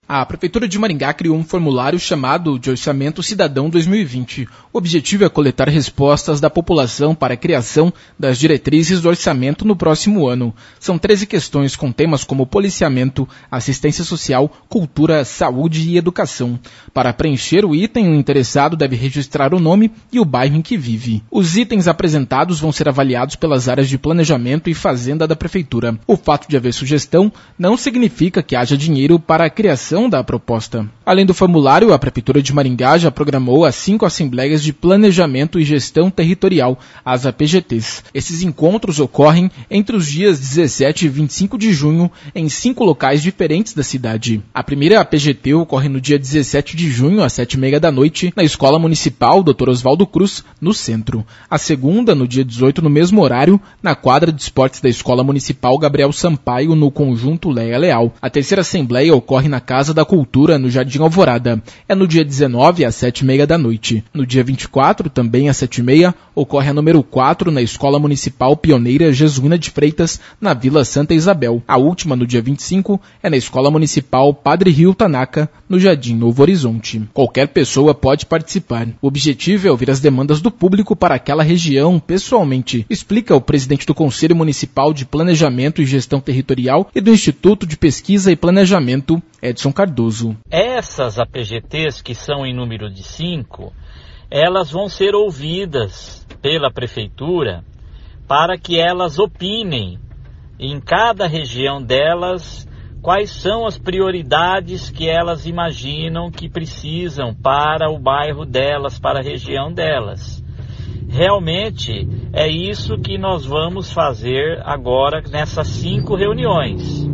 A Prefeitura de Maringá criou um formulário chamado de Orçamento Cidadão 2020. O objetivo é coletar respostas da população para a criação das diretrizes do orçamento no próximo ano. São 13 questões com temas como policiamento, assistência social, cultura, saúde e educação. Para preencher o item, o interessado deve registrar o nome e o bairro em que vive. Os itens apresentados vão ser avaliados pelas áreas de planejamento e fazenda da Prefeitura. O fato de haver sugestão não significa que haja dinheiro para a criação da proposta. Além do formulário, a Prefeitura de Maringá já programou as 5 Assembleias de Planejamento e Gestão Territorial, as APGTs. Esses encontros ocorrem entre os dias 17 e 25 de junho em 5 locais diferentes da cidade. A primeira APGT ocorre no dia 17 de junho, às 7h30 da noite, na Escola Municipal Dr. Oswaldo Cruz, no centro. A segunda, no dia 18, no mesmo horário, na quadra de esportes da Escola Municipal Gabriel Sampaio, no Conjunto Leia Leal. A terceira Assembleia ocorre na Casa da Cultura, no Jardim Alvorada. É no dia 19, às 7h30 da noite. No dia 24, também às 7h30, ocorre a número 4 na Escola Municipal Pioneira Jesuína de Freitas, na Vila Santa Isabel. A última, no dia 25, é na Escola Municipal Padre Rio Tanaka, no Jardim Novo Horizonte. Qualquer pessoa pode participar. O objetivo é ouvir as demandas do público para aquela região pessoalmente, explica o presidente do Conselho Municipal de Planejamento e Gestão Territorial e do Instituto de Pesquisa e Planejamento, Edson Cardoso. Essas APGTs, que são em número de 5, elas vão ser ouvidas pela Prefeitura para que elas opinem em cada região delas quais são as prioridades que elas imaginam que precisam para o bairro delas, para a região delas. Realmente é isso que nós vamos fazer agora nessas 5 reuniões,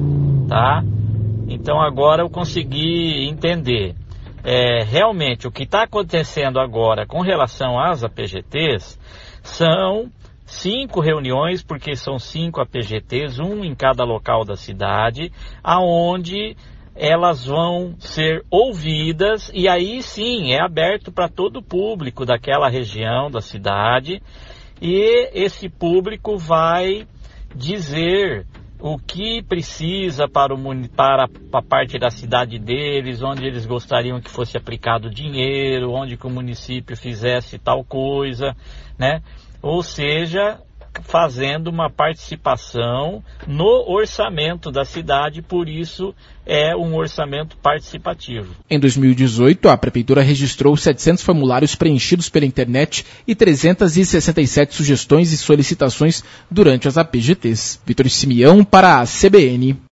tá? Então agora eu consegui entender. Realmente o que está acontecendo agora com relação às APGTs são 5 reuniões, porque são 5 APGTs, um em cada local da cidade, aonde elas vão ser ouvidas e aí sim é aberto para todo o público daquela região da cidade e esse público vai dizer o que precisa para a parte da cidade deles, onde eles gostariam que fosse aplicado dinheiro, onde que o município fizesse tal coisa, né? Ou seja, fazendo uma participação no orçamento da cidade, por isso é um orçamento participativo. Em 2018, a Prefeitura registrou 700 formulários preenchidos pela internet e 367 sugestões e solicitações durante as APGTs. Vitor Simeão para a CBN.